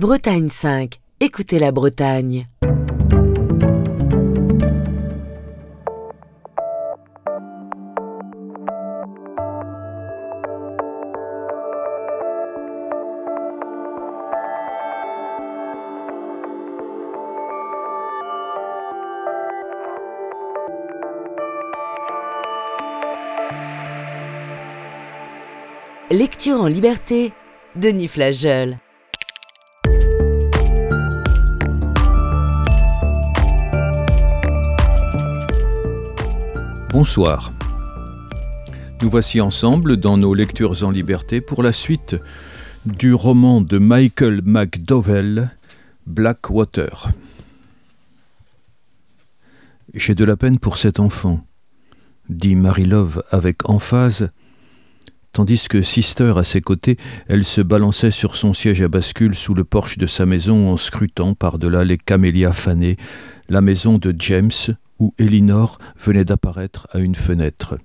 Bretagne 5. Écoutez la Bretagne. Lecture en liberté, Denis Flageol. Bonsoir. Nous voici ensemble dans nos lectures en liberté pour la suite du roman de Michael McDowell, Blackwater. J'ai de la peine pour cet enfant, dit Marie-Love avec emphase, tandis que Sister, à ses côtés, elle se balançait sur son siège à bascule sous le porche de sa maison en scrutant par-delà les camélias fanées la maison de James, où Elinor venait d'apparaître à une fenêtre.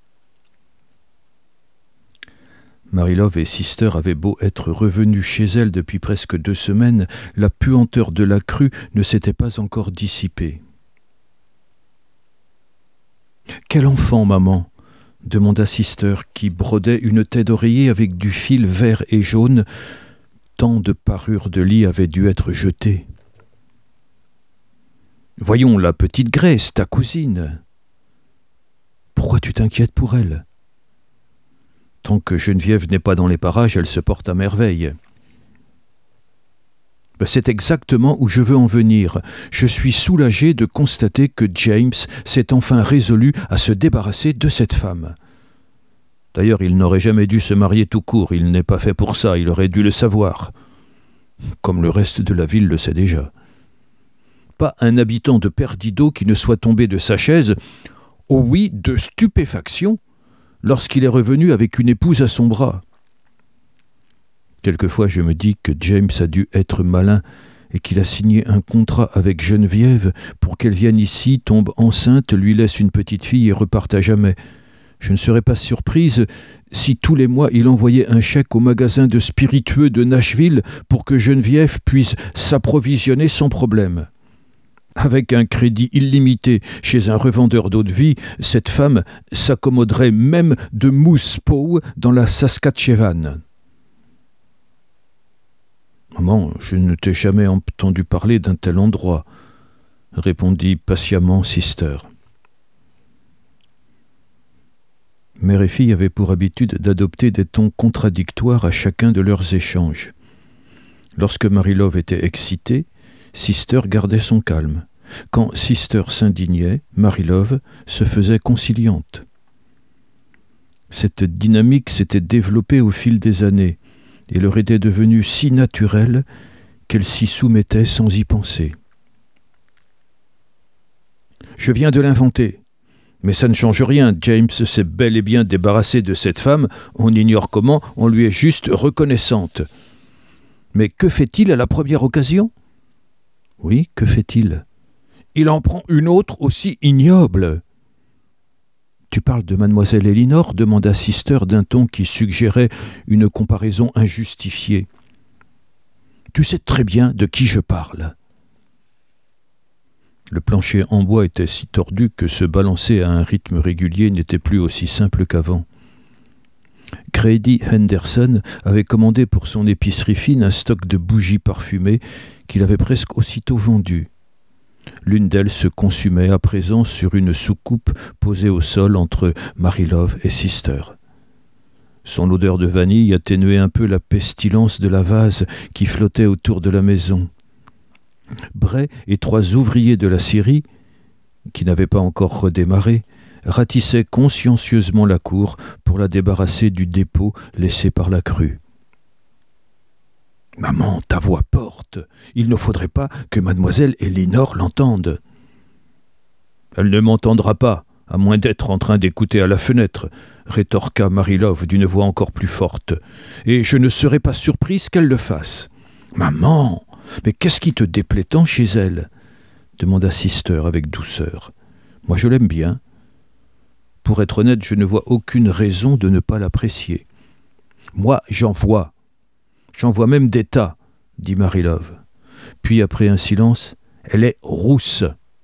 Marie-Love et Sister avaient beau être revenues chez elle depuis presque 2 semaines, la puanteur de la crue ne s'était pas encore dissipée. « Quel enfant, maman ?» demanda Sister, qui brodait une tête d'oreiller avec du fil vert et jaune. Tant de parures de lit avaient dû être jetées. « Voyons la petite Grace, ta cousine. Pourquoi tu t'inquiètes pour elle ? Tant que Geneviève n'est pas dans les parages, elle se porte à merveille. » C'est exactement où je veux en venir. Je suis soulagé de constater que James s'est enfin résolu à se débarrasser de cette femme. D'ailleurs, il n'aurait jamais dû se marier tout court, il n'est pas fait pour ça, il aurait dû le savoir. Comme le reste de la ville le sait déjà. Pas un habitant de Perdido qui ne soit tombé de sa chaise, oh oui, de stupéfaction, lorsqu'il est revenu avec une épouse à son bras. Quelquefois, je me dis que James a dû être malin et qu'il a signé un contrat avec Geneviève pour qu'elle vienne ici, tombe enceinte, lui laisse une petite fille et reparte à jamais. Je ne serais pas surprise si tous les mois il envoyait un chèque au magasin de spiritueux de Nashville pour que Geneviève puisse s'approvisionner sans problème. Avec un crédit illimité chez un revendeur d'eau-de-vie, cette femme s'accommoderait même de Moose Pow dans la Saskatchewan. « Maman, je ne t'ai jamais entendu parler d'un tel endroit, » répondit patiemment Sister. Mère et fille avaient pour habitude d'adopter des tons contradictoires à chacun de leurs échanges. Lorsque Marie-Love était excitée, Sister gardait son calme. Quand Sister s'indignait, Marie-Love se faisait conciliante. Cette dynamique s'était développée au fil des années et leur était devenue si naturelle qu'elle s'y soumettait sans y penser. « Je viens de l'inventer. Mais ça ne change rien. James s'est bel et bien débarrassé de cette femme. On ignore comment, on lui est juste reconnaissante. Mais que fait-il à la première occasion ? Oui, que fait-il ? Il en prend une autre aussi ignoble. Tu parles de mademoiselle Elinor ? Demanda Sister d'un ton qui suggérait une comparaison injustifiée. Tu sais très bien de qui je parle. Le plancher en bois était si tordu que se balancer à un rythme régulier n'était plus aussi simple qu'avant. Grady Henderson avait commandé pour son épicerie fine un stock de bougies parfumées qu'il avait presque aussitôt vendues. L'une d'elles se consumait à présent sur une soucoupe posée au sol entre Marie-Love et Sister. Son odeur de vanille atténuait un peu la pestilence de la vase qui flottait autour de la maison. Bray et 3 ouvriers de la scierie, qui n'avaient pas encore redémarré, ratissaient consciencieusement la cour pour la débarrasser du dépôt laissé par la crue. « Maman, ta voix porte. Il ne faudrait pas que mademoiselle Elinor l'entende. »« Elle ne m'entendra pas, à moins d'être en train d'écouter à la fenêtre, » rétorqua Marie-Love d'une voix encore plus forte. « Et je ne serais pas surprise qu'elle le fasse. »« Maman, mais qu'est-ce qui te déplaît tant chez elle ?» demanda Sister avec douceur. « Moi, je l'aime bien. Pour être honnête, je ne vois aucune raison de ne pas l'apprécier. Moi, j'en vois. J'en vois même des tas, dit Marie-Love. Puis, après un silence, « Elle est rousse. »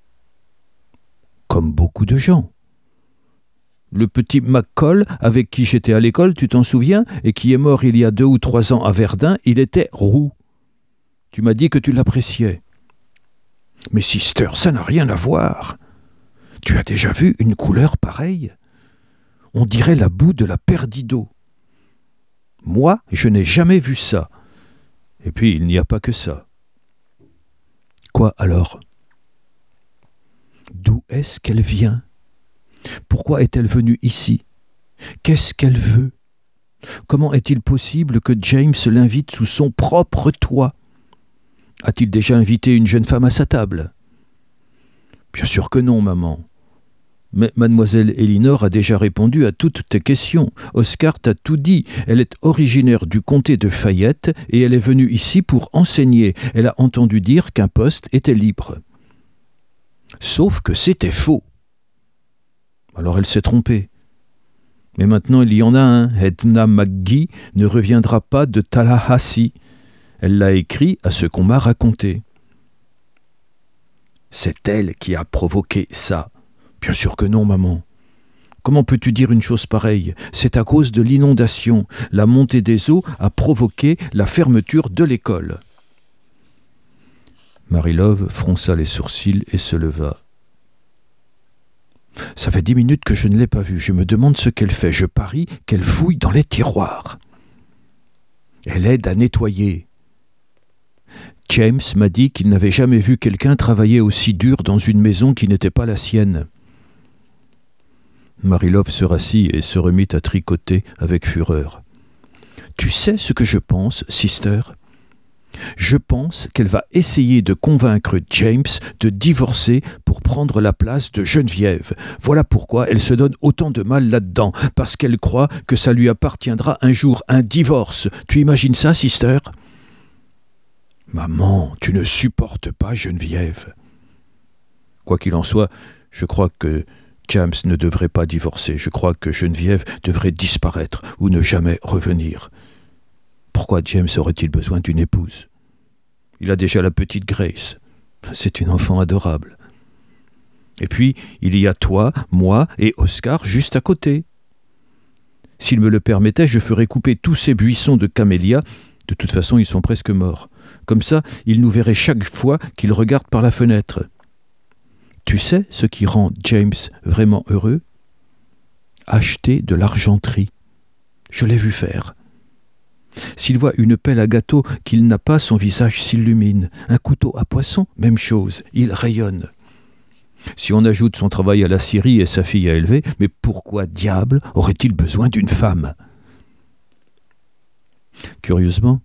Comme beaucoup de gens. Le petit McCall, avec qui j'étais à l'école, tu t'en souviens, et qui est mort il y a 2 ou 3 ans à Verdun, il était roux. Tu m'as dit que tu l'appréciais. Mais sister, ça n'a rien à voir. Tu as déjà vu une couleur pareille ? On dirait la boue de la Perdido. Moi, je n'ai jamais vu ça. Et puis, il n'y a pas que ça. Quoi alors ? D'où est-ce qu'elle vient ? Pourquoi est-elle venue ici ? Qu'est-ce qu'elle veut ? Comment est-il possible que James l'invite sous son propre toit ? A-t-il déjà invité une jeune femme à sa table ? Bien sûr que non, maman. Mais mademoiselle Elinor a déjà répondu à toutes tes questions. Oscar t'a tout dit. Elle est originaire du comté de Fayette et elle est venue ici pour enseigner. Elle a entendu dire qu'un poste était libre. Sauf que c'était faux. Alors elle s'est trompée. Mais maintenant il y en a un. Edna McGee ne reviendra pas de Tallahassee. Elle l'a écrit à ce qu'on m'a raconté. C'est elle qui a provoqué ça. Bien sûr que non, maman. Comment peux-tu dire une chose pareille ? C'est à cause de l'inondation. La montée des eaux a provoqué la fermeture de l'école. Marie-Love fronça les sourcils et se leva. Ça fait 10 minutes que je ne l'ai pas vue. Je me demande ce qu'elle fait. Je parie qu'elle fouille dans les tiroirs. Elle aide à nettoyer. James m'a dit qu'il n'avait jamais vu quelqu'un travailler aussi dur dans une maison qui n'était pas la sienne. Marie-Love se rassit et se remit à tricoter avec fureur. « Tu sais ce que je pense, sister ? Je pense qu'elle va essayer de convaincre James de divorcer pour prendre la place de Geneviève. Voilà pourquoi elle se donne autant de mal là-dedans, parce qu'elle croit que ça lui appartiendra un jour, un divorce. Tu imagines ça, sister ? Maman, tu ne supportes pas Geneviève. Quoi qu'il en soit, je crois que James ne devrait pas divorcer. Je crois que Geneviève devrait disparaître ou ne jamais revenir. Pourquoi James aurait-il besoin d'une épouse ? Il a déjà la petite Grace. C'est une enfant adorable. Et puis, il y a toi, moi et Oscar juste à côté. S'il me le permettait, je ferais couper tous ces buissons de camélias. De toute façon, ils sont presque morts. Comme ça, il nous verrait chaque fois qu'il regarde par la fenêtre. Tu sais ce qui rend James vraiment heureux ? Acheter de l'argenterie. Je l'ai vu faire. S'il voit une pelle à gâteau qu'il n'a pas, son visage s'illumine. Un couteau à poisson, même chose, il rayonne. Si on ajoute son travail à la scierie et sa fille à élever, mais pourquoi diable aurait-il besoin d'une femme ? Curieusement,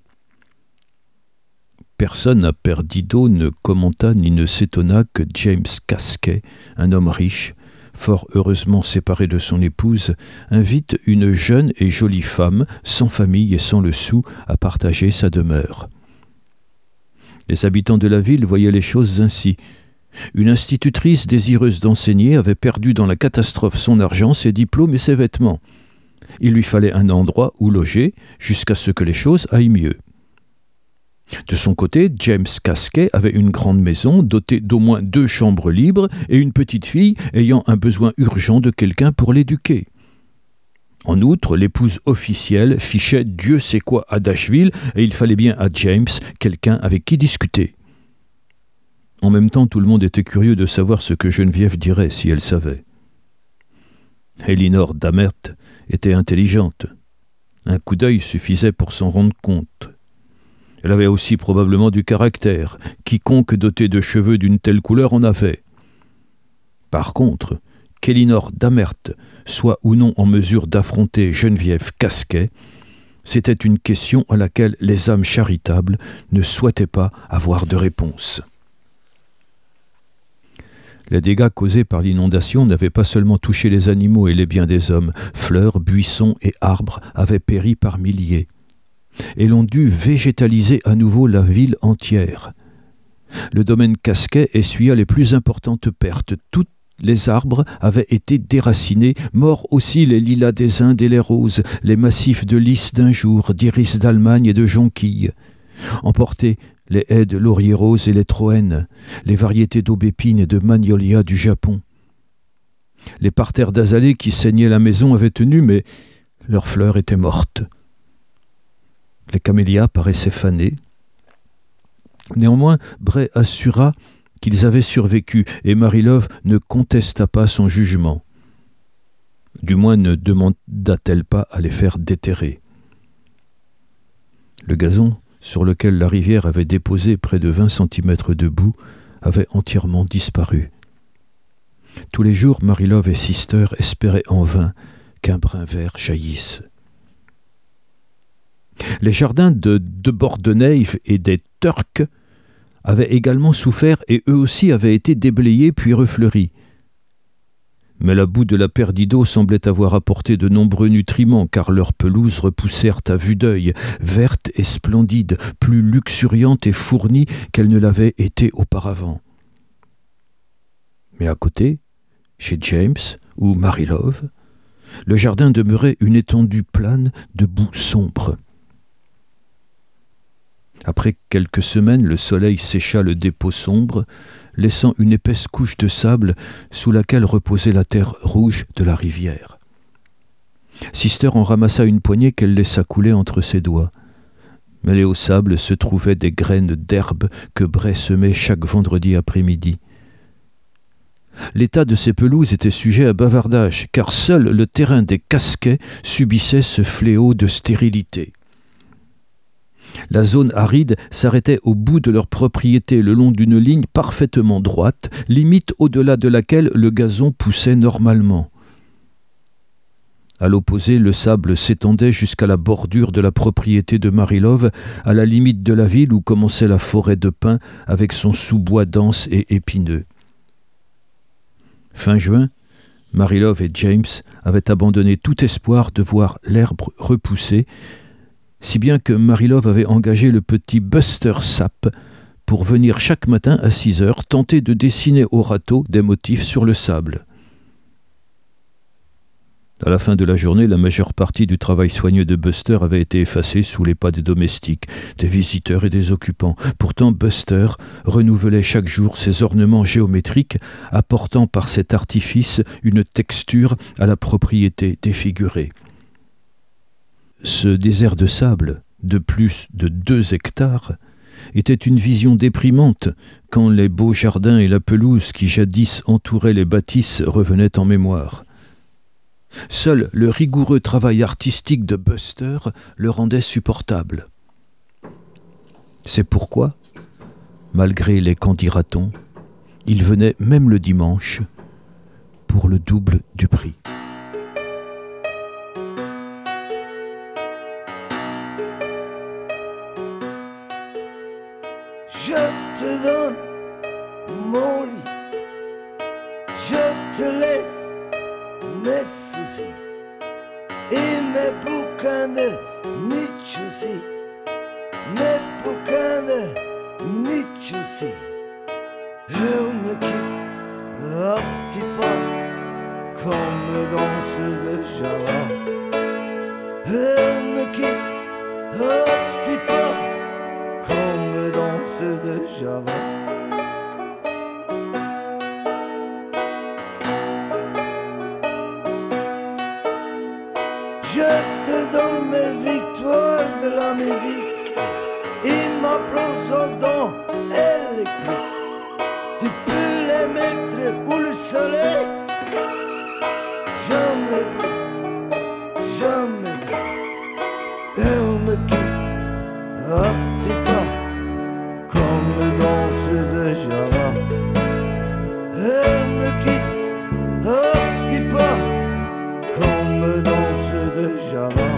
personne à Perdido ne commenta ni ne s'étonna que James Casquet, un homme riche, fort heureusement séparé de son épouse, invite une jeune et jolie femme, sans famille et sans le sou, à partager sa demeure. Les habitants de la ville voyaient les choses ainsi. Une institutrice désireuse d'enseigner avait perdu dans la catastrophe son argent, ses diplômes et ses vêtements. Il lui fallait un endroit où loger, jusqu'à ce que les choses aillent mieux. De son côté, James Casquet avait une grande maison dotée d'au moins 2 chambres libres et une petite fille ayant un besoin urgent de quelqu'un pour l'éduquer. En outre, l'épouse officielle fichait Dieu sait quoi à Dashville et il fallait bien à James quelqu'un avec qui discuter. En même temps, tout le monde était curieux de savoir ce que Geneviève dirait si elle savait. Elinor Damert était intelligente. Un coup d'œil suffisait pour s'en rendre compte. Elle avait aussi probablement du caractère. Quiconque doté de cheveux d'une telle couleur en avait. Par contre, qu'Elinor Damert soit ou non en mesure d'affronter Geneviève Casquet, c'était une question à laquelle les âmes charitables ne souhaitaient pas avoir de réponse. Les dégâts causés par l'inondation n'avaient pas seulement touché les animaux et les biens des hommes. Fleurs, buissons et arbres avaient péri par milliers. Et l'on dut végétaliser à nouveau la ville entière. Le domaine Casquet essuya les plus importantes pertes. Tous les arbres avaient été déracinés, morts aussi les lilas des Indes et les roses, les massifs de lys d'un jour, d'iris d'Allemagne et de jonquilles. emporter les haies de laurier rose et les troènes, les variétés d'aubépine et de magnolia du Japon. Les parterres d'azalées qui saignaient la maison avaient tenu, mais leurs fleurs étaient mortes. Les camélias paraissaient fanées. Néanmoins, Bray assura qu'ils avaient survécu, et Marie-Love ne contesta pas son jugement. Du moins ne demanda-t-elle pas à les faire déterrer. Le gazon, sur lequel la rivière avait déposé près de 20 centimètres de boue, avait entièrement disparu. Tous les jours, Marie-Love et Sister espéraient en vain qu'un brin vert jaillisse. Les jardins de Bordenave et des Turcs avaient également souffert et eux aussi avaient été déblayés puis refleuris. Mais la boue de la Perdido semblait avoir apporté de nombreux nutriments, car leurs pelouses repoussèrent à vue d'œil, vertes et splendides, plus luxuriantes et fournies qu'elles ne l'avaient été auparavant. Mais à côté, chez James ou Marie-Love, le jardin demeurait une étendue plane de boue sombre. Après quelques semaines, le soleil sécha le dépôt sombre, laissant une épaisse couche de sable sous laquelle reposait la terre rouge de la rivière. Sister en ramassa une poignée qu'elle laissa couler entre ses doigts. Mêlées au sable se trouvaient des graines d'herbe que Bray semait chaque vendredi après-midi. L'état de ces pelouses était sujet à bavardage, car seul le terrain des Casquets subissait ce fléau de stérilité. La zone aride s'arrêtait au bout de leur propriété le long d'une ligne parfaitement droite, limite au-delà de laquelle le gazon poussait normalement. À l'opposé, le sable s'étendait jusqu'à la bordure de la propriété de Marie-Love, à la limite de la ville où commençait la forêt de pins avec son sous-bois dense et épineux. Fin juin, Marie-Love et James avaient abandonné tout espoir de voir l'herbe repousser, si bien que Marie-Love avait engagé le petit Buster Sapp pour venir chaque matin à 6 heures tenter de dessiner au râteau des motifs sur le sable. À la fin de la journée, la majeure partie du travail soigneux de Buster avait été effacée sous les pas des domestiques, des visiteurs et des occupants. Pourtant, Buster renouvelait chaque jour ses ornements géométriques, apportant par cet artifice une texture à la propriété défigurée. Ce désert de sable, de plus de 2 hectares, était une vision déprimante quand les beaux jardins et la pelouse qui jadis entouraient les bâtisses revenaient en mémoire. Seul le rigoureux travail artistique de Buster le rendait supportable. C'est pourquoi, malgré les qu'en dira-t-on, il venait même le dimanche pour le double du prix. Je te donne mon lit, je te laisse mes soucis et mes bouquins de Nietzsche aussi, mes bouquins de Nietzsche aussi. Elle me quitte à petits pas comme danseuse de Java. Elle me quitte à petits pas comme danseuse de Java. Je te donne mes victoires de la musique et ma brosse aux dents électrique. Tu peux les mettre où le soleil, jamais plus, jamais plus. Elle me quitte à petits pas comme danseuse de Java. Elle me quitte à petits pas comme danseuse de Java.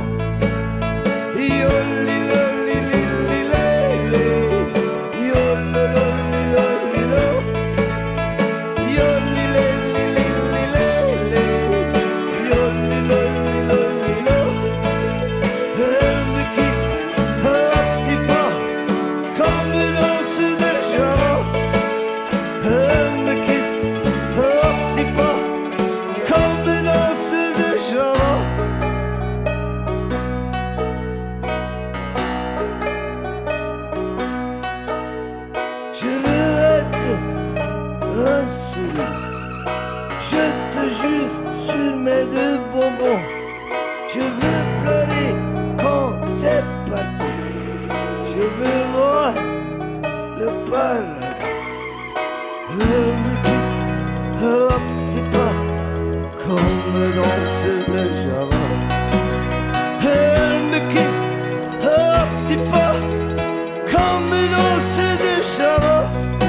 Je veux être un sourire. Je te jure sur mes deux bonbons. Je veux pleurer quand t'es parti. Je veux voir le paradis. Elle me quitte à petits pas, comme dans ce Java. Elle me quitte à petits pas, comme dans ce Java.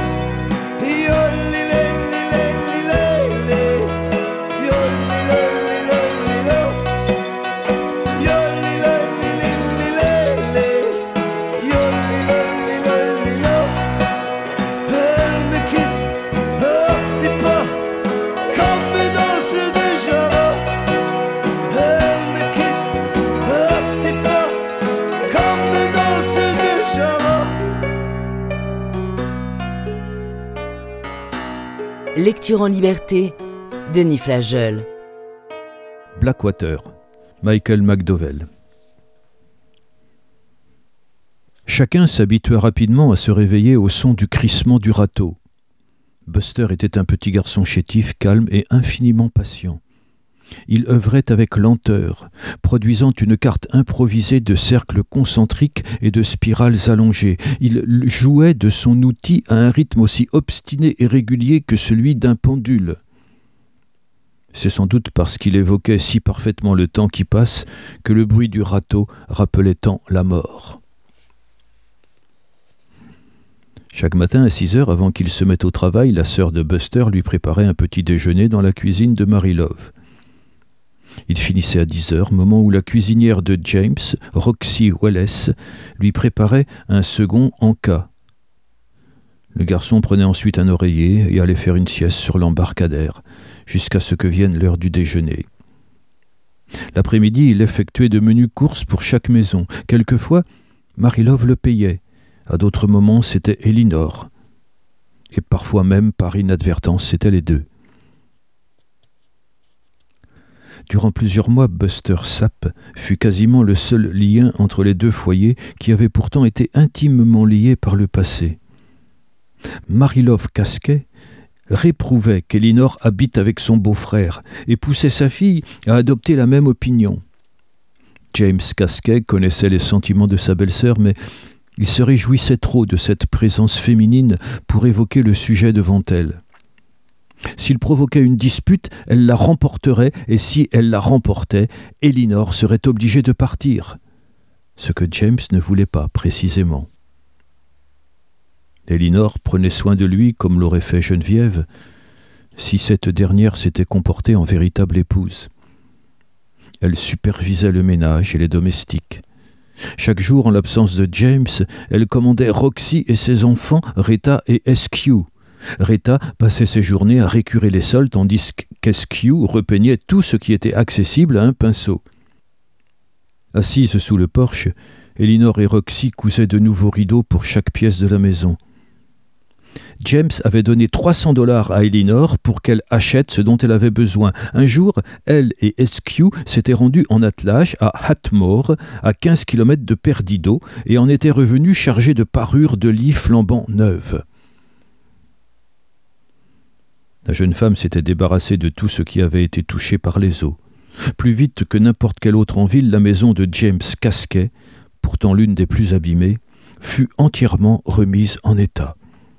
Lecture en liberté, Denis Flageol. Blackwater, Michael McDowell. Chacun s'habitua rapidement à se réveiller au son du crissement du râteau. Buster était un petit garçon chétif, calme et infiniment patient. Il œuvrait avec lenteur, produisant une carte improvisée de cercles concentriques et de spirales allongées. Il jouait de son outil à un rythme aussi obstiné et régulier que celui d'un pendule. C'est sans doute parce qu'il évoquait si parfaitement le temps qui passe que le bruit du râteau rappelait tant la mort. Chaque matin à 6 heures, avant qu'il se mette au travail, la sœur de Buster lui préparait un petit déjeuner dans la cuisine de Mary Love. Il finissait à 10 heures, moment où la cuisinière de James, Roxy Wallace, lui préparait un second encas. Le garçon prenait ensuite un oreiller et allait faire une sieste sur l'embarcadère, jusqu'à ce que vienne l'heure du déjeuner. L'après-midi, il effectuait de menues courses pour chaque maison. Quelquefois, Mary Love le payait. À d'autres moments, c'était Elinor. Et parfois même, par inadvertance, c'étaient les deux. Durant plusieurs mois, Buster Sapp fut quasiment le seul lien entre les deux foyers qui avaient pourtant été intimement liés par le passé. Mary Love Casquet réprouvait qu'Elinor habite avec son beau-frère et poussait sa fille à adopter la même opinion. James Casquet connaissait les sentiments de sa belle-sœur, mais il se réjouissait trop de cette présence féminine pour évoquer le sujet devant elle. S'il provoquait une dispute, elle la remporterait, et si elle la remportait, Elinor serait obligée de partir. Ce que James ne voulait pas, précisément. Elinor prenait soin de lui comme l'aurait fait Geneviève, si cette dernière s'était comportée en véritable épouse. Elle supervisait le ménage et les domestiques. Chaque jour, en l'absence de James, elle commandait Roxy et ses enfants, Rita et Eskew. Rita passait ses journées à récurer les sols, tandis qu'Eskew repeignait tout ce qui était accessible à un pinceau. Assises sous le porche, Elinor et Roxy cousaient de nouveaux rideaux pour chaque pièce de la maison. James avait donné $300 à Elinor pour qu'elle achète ce dont elle avait besoin. Un jour, elle et Eskew s'étaient rendus en attelage à Hatmore, à 15 km de Perdido, et en étaient revenus chargés de parures de lits flambant neuves. La jeune femme s'était débarrassée de tout ce qui avait été touché par les eaux. Plus vite que n'importe quelle autre en ville, la maison de James Casquet, pourtant l'une des plus abîmées, fut entièrement remise en état.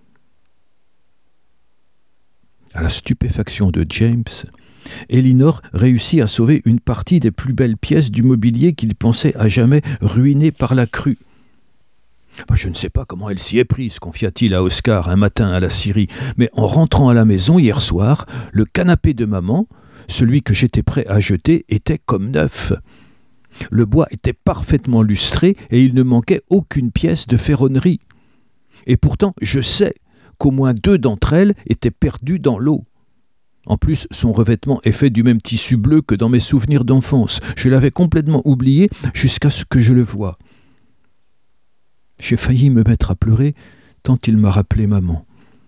À la stupéfaction de James, Elinor réussit à sauver une partie des plus belles pièces du mobilier qu'il pensait à jamais ruiné par la crue. « Je ne sais pas comment elle s'y est prise », confia-t-il à Oscar un matin à la scierie, « mais en rentrant à la maison hier soir, le canapé de maman, celui que j'étais prêt à jeter, était comme neuf. Le bois était parfaitement lustré et il ne manquait aucune pièce de ferronnerie. Et pourtant, je sais qu'au moins 2 d'entre elles étaient perdues dans l'eau. En plus, son revêtement est fait du même tissu bleu que dans mes souvenirs d'enfance. Je l'avais complètement oublié jusqu'à ce que je le voie. J'ai failli me mettre à pleurer tant il m'a rappelé maman. »«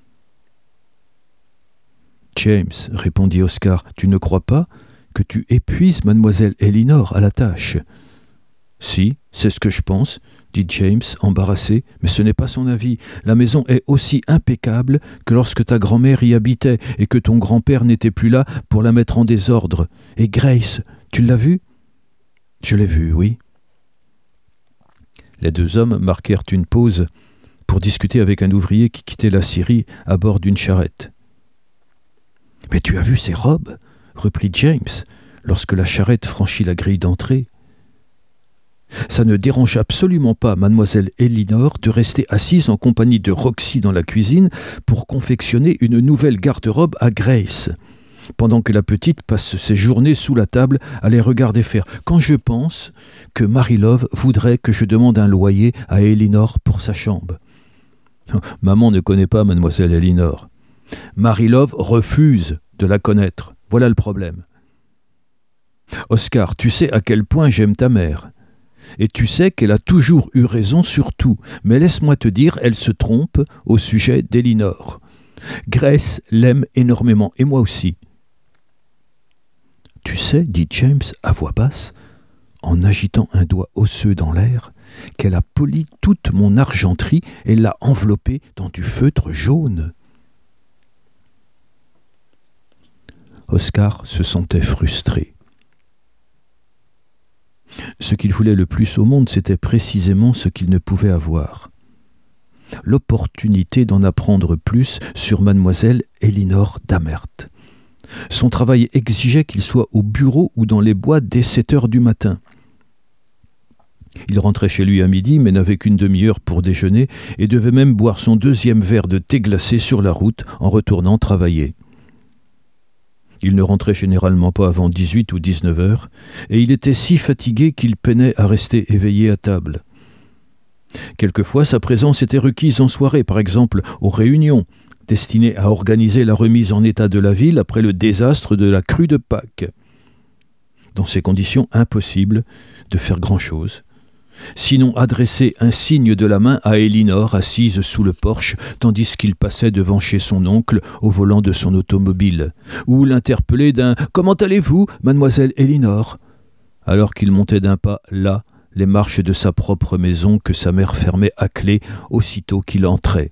James, répondit Oscar, tu ne crois pas que tu épuises mademoiselle Elinor à la tâche ? »« Si, c'est ce que je pense, dit James, embarrassé, mais ce n'est pas son avis. La maison est aussi impeccable que lorsque ta grand-mère y habitait et que ton grand-père n'était plus là pour la mettre en désordre. Et Grace, tu l'as vue ? Je l'ai vue, oui. Les deux hommes marquèrent une pause pour discuter avec un ouvrier qui quittait la scierie à bord d'une charrette. « Mais tu as vu ces robes ?» reprit James, lorsque la charrette franchit la grille d'entrée. « Ça ne dérange absolument pas mademoiselle Elinor de rester assise en compagnie de Roxy dans la cuisine pour confectionner une nouvelle garde-robe à Grace, pendant que la petite passe ses journées sous la table à les regarder faire. Quand je pense que Marie-Love voudrait que je demande un loyer à Elinor pour sa chambre. Maman ne connaît pas mademoiselle Elinor. Marie-Love refuse de la connaître. Voilà le problème. Oscar, tu sais à quel point j'aime ta mère. Et tu sais qu'elle a toujours eu raison sur tout. Mais laisse-moi te dire, elle se trompe au sujet d'Elinor. Grace l'aime énormément, et moi aussi. Tu sais, dit James à voix basse, en agitant un doigt osseux dans l'air, qu'elle a poli toute mon argenterie et l'a enveloppée dans du feutre jaune. Oscar se sentait frustré. Ce qu'il voulait le plus au monde, c'était précisément ce qu'il ne pouvait avoir. L'opportunité d'en apprendre plus sur mademoiselle Elinor Damert. Son travail exigeait qu'il soit au bureau ou dans les bois dès 7 heures du matin. Il rentrait chez lui à midi, mais n'avait qu'une demi-heure pour déjeuner et devait même boire son 2e verre de thé glacé sur la route en retournant travailler. Il ne rentrait généralement pas avant 18 ou 19 heures, et il était si fatigué qu'il peinait à rester éveillé à table. Quelquefois, sa présence était requise en soirée, par exemple aux réunions, destinées à organiser la remise en état de la ville après le désastre de la crue de Pâques. Dans ces conditions, impossible de faire grand-chose, sinon adresser un signe de la main à Elinor assise sous le porche tandis qu'il passait devant chez son oncle au volant de son automobile, ou l'interpeller d'un « Comment allez-vous, mademoiselle Elinor ?» alors qu'il montait d'un pas là les marches de sa propre maison que sa mère fermait à clé aussitôt qu'il entrait.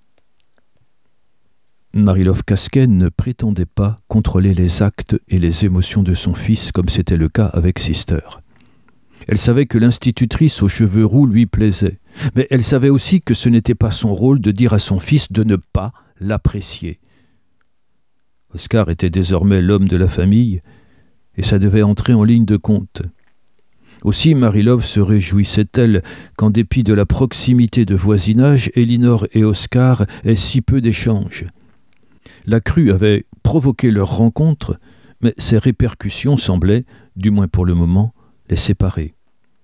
Marie-Love Casken ne prétendait pas contrôler les actes et les émotions de son fils comme c'était le cas avec Sister. Elle savait que l'institutrice aux cheveux roux lui plaisait, mais elle savait aussi que ce n'était pas son rôle de dire à son fils de ne pas l'apprécier. Oscar était désormais l'homme de la famille, et ça devait entrer en ligne de compte. Aussi Marie-Love se réjouissait-elle qu'en dépit de la proximité de voisinage, Elinor et Oscar aient si peu d'échanges. La crue avait provoqué leur rencontre, mais ses répercussions semblaient, du moins pour le moment, les séparer.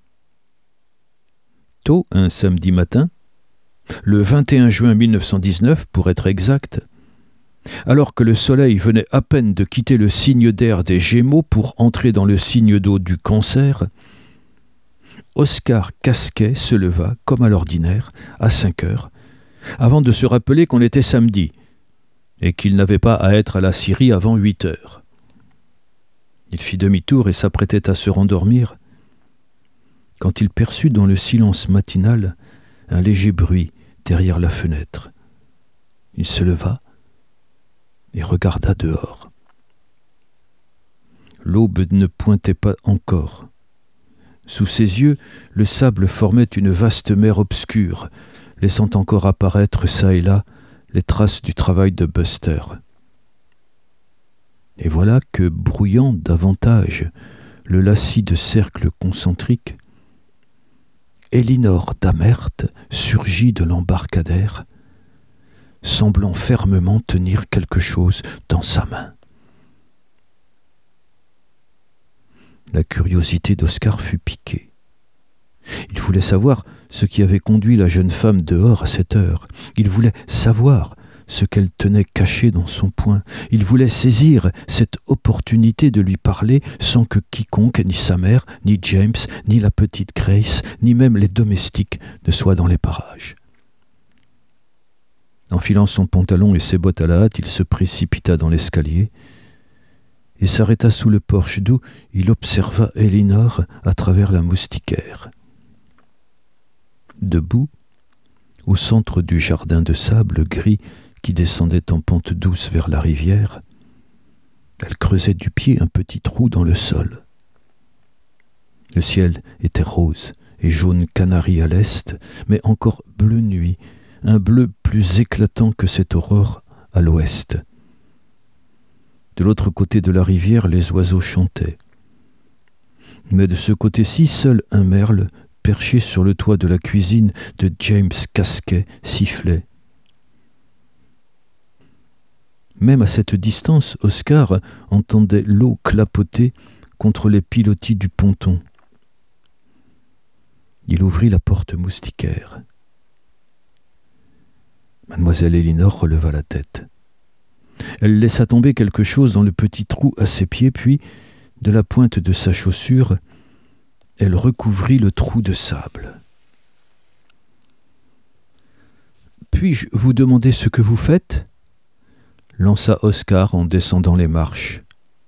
Tôt, un samedi matin, le 21 juin 1919 pour être exact, alors que le soleil venait à peine de quitter le signe d'air des Gémeaux pour entrer dans le signe d'eau du Cancer, Oscar Casquet se leva, comme à l'ordinaire, à 5 heures, avant de se rappeler qu'on était samedi et qu'il n'avait pas à être à la scierie avant 8 heures. Il fit demi-tour et s'apprêtait à se rendormir quand il perçut dans le silence matinal un léger bruit derrière la fenêtre. Il se leva et regarda dehors. L'aube ne pointait pas encore. Sous ses yeux, le sable formait une vaste mer obscure, laissant encore apparaître çà et là les traces du travail de Buster. Et voilà que, brouillant davantage le lacis de cercles concentriques, Elinor Damert surgit de l'embarcadère, semblant fermement tenir quelque chose dans sa main. La curiosité d'Oscar fut piquée. Il voulait savoir ce qui avait conduit la jeune femme dehors à cette heure. Il voulait savoir ce qu'elle tenait caché dans son poing. Il voulait saisir cette opportunité de lui parler sans que quiconque, ni sa mère, ni James, ni la petite Grace, ni même les domestiques ne soient dans les parages. Enfilant son pantalon et ses bottes à la hâte, il se précipita dans l'escalier et s'arrêta sous le porche d'où il observa Elinor à travers la moustiquaire. Debout, au centre du jardin de sable gris qui descendait en pente douce vers la rivière, elle creusait du pied un petit trou dans le sol. Le ciel était rose et jaune canari à l'est, mais encore bleu nuit, un bleu plus éclatant que cette aurore à l'ouest. De l'autre côté de la rivière, les oiseaux chantaient. Mais de ce côté-ci, seul un merle, perché sur le toit de la cuisine de James Casquet, sifflait. Même à cette distance, Oscar entendait l'eau clapoter contre les pilotis du ponton. Il ouvrit la porte moustiquaire. Mademoiselle Elinor releva la tête. Elle laissa tomber quelque chose dans le petit trou à ses pieds, puis, de la pointe de sa chaussure, elle recouvrit le trou de sable. « Puis-je vous demander ce que vous faites ?» lança Oscar en descendant les marches.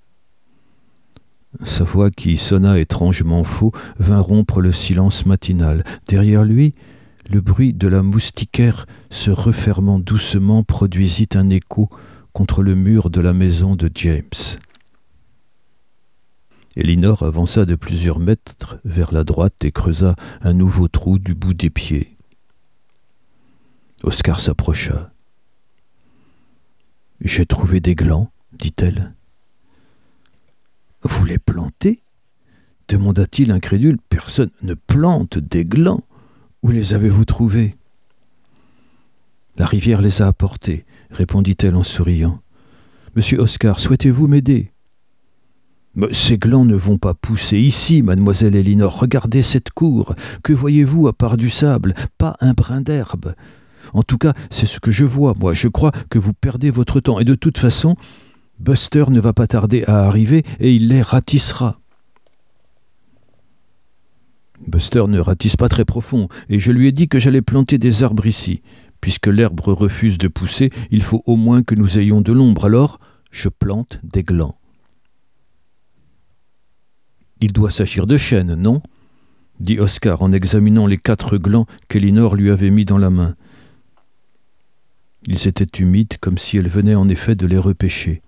Sa voix, qui sonna étrangement faux, vint rompre le silence matinal. Derrière lui, le bruit de la moustiquaire se refermant doucement produisit un écho contre le mur de la maison de James. Elinor avança de plusieurs mètres vers la droite et creusa un nouveau trou du bout des pieds. Oscar s'approcha. « J'ai trouvé des glands, dit-elle. »« Vous les plantez ?» demanda-t-il incrédule. « Personne ne plante des glands. Où les avez-vous trouvés ?»« La rivière les a apportés, » répondit-elle en souriant. « Monsieur Oscar, souhaitez-vous m'aider ?»« Mais ces glands ne vont pas pousser ici, mademoiselle Elinor. Regardez cette cour. Que voyez-vous à part du sable? Pas un brin d'herbe. En tout cas, c'est ce que je vois, moi. Je crois que vous perdez votre temps. Et de toute façon, Buster ne va pas tarder à arriver et il les ratissera. » Buster ne ratisse pas très profond, et je lui ai dit que j'allais planter des arbres ici. Puisque l'herbe refuse de pousser, il faut au moins que nous ayons de l'ombre. Alors, je plante des glands. « Il doit s'agir de chênes, non ?» dit Oscar en examinant les 4 glands qu'Elinor lui avait mis dans la main. Ils étaient humides, comme si elle venait en effet de les repêcher.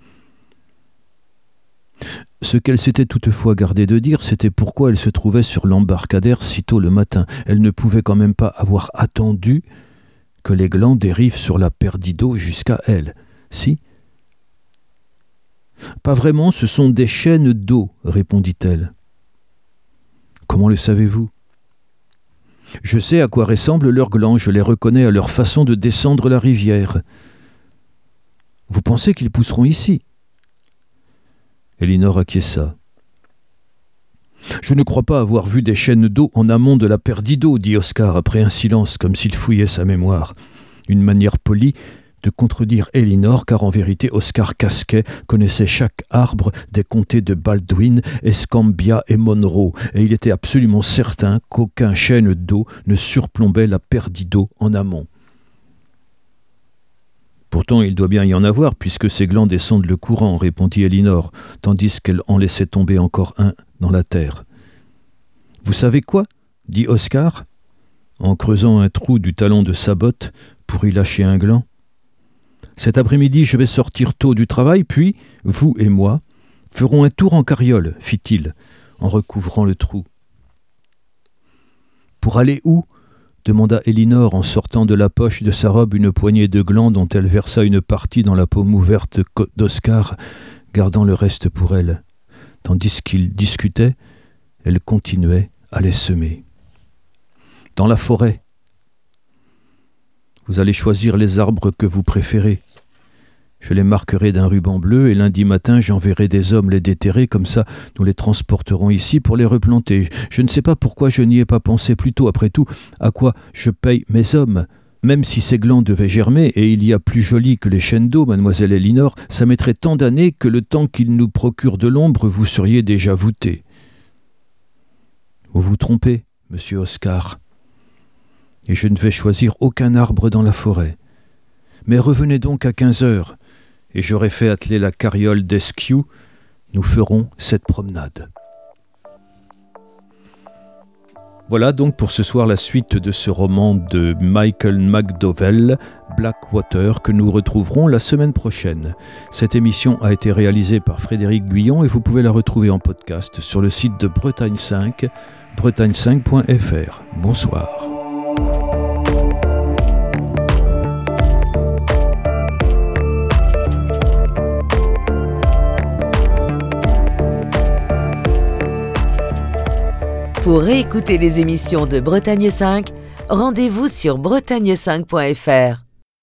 Ce qu'elle s'était toutefois gardée de dire, c'était pourquoi elle se trouvait sur l'embarcadère si tôt le matin. Elle ne pouvait quand même pas avoir attendu que les glands dérivent sur la Perdido jusqu'à elle. Si ? « Pas vraiment, ce sont des chênes d'eau, répondit-elle. « Comment le savez-vous ? » Je sais à quoi ressemblent leurs glands, je les reconnais à leur façon de descendre la rivière. Vous pensez qu'ils pousseront ici ? Elinor acquiesça. Je ne crois pas avoir vu des chênes d'eau en amont de la Perdido, dit Oscar après un silence comme s'il fouillait sa mémoire. Une manière polie de contredire Elinor, car en vérité Oscar Casquet connaissait chaque arbre des comtés de Baldwin, Escambia et Monroe, et il était absolument certain qu'aucun chêne d'eau ne surplombait la Perdido en amont. Pourtant, il doit bien y en avoir, puisque ces glands descendent le courant, répondit Elinor, tandis qu'elle en laissait tomber encore un dans la terre. Vous savez quoi ? dit Oscar, en creusant un trou du talon de sa botte pour y lâcher un gland. Cet après-midi, je vais sortir tôt du travail, puis, vous et moi, ferons un tour en carriole, fit-il, en recouvrant le trou. Pour aller où ? demanda Elinor en sortant de la poche de sa robe une poignée de glands dont elle versa une partie dans la paume ouverte d'Oscar, gardant le reste pour elle. Tandis qu'ils discutaient, elle continuait à les semer. « Dans la forêt. Vous allez choisir les arbres que vous préférez. Je les marquerai d'un ruban bleu et lundi matin j'enverrai des hommes les déterrer, comme ça nous les transporterons ici pour les replanter. Je ne sais pas pourquoi je n'y ai pas pensé plus tôt, après tout, à quoi je paye mes hommes. Même si ces glands devaient germer, et il y a plus joli que les chênes d'eau, mademoiselle Elinor, ça mettrait tant d'années que le temps qu'ils nous procurent de l'ombre, vous seriez déjà voûté. Vous vous trompez, monsieur Oscar. Et je ne vais choisir aucun arbre dans la forêt. Mais revenez donc à 15 heures. Et j'aurai fait atteler la carriole d'Eskew, nous ferons cette promenade. Voilà donc pour ce soir la suite de ce roman de Michael McDowell, Blackwater, que nous retrouverons la semaine prochaine. Cette émission a été réalisée par Frédéric Guyon et vous pouvez la retrouver en podcast sur le site de Bretagne 5, bretagne5.fr. Bonsoir. Pour réécouter les émissions de Bretagne 5, rendez-vous sur bretagne5.fr.